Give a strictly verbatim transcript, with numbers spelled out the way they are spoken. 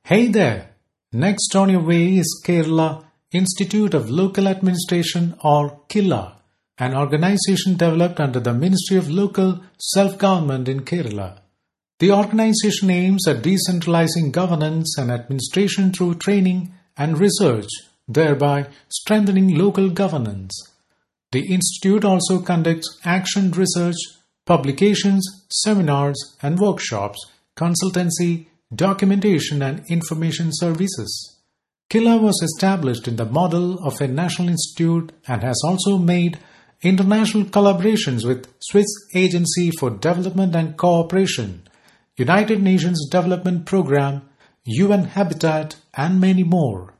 Hey there! Next on your way is Kerala Institute of Local Administration or KILA, an organization developed under the Ministry of Local Self-Government in Kerala. The organization aims at decentralizing governance and administration through training and research, thereby strengthening local governance. The institute also conducts action research, publications, seminars and workshops, consultancy, documentation and information services. KILA was established in the model of a national institute and has also made international collaborations with Swiss Agency for Development and Cooperation, United Nations Development Programme, U N Habitat and many more.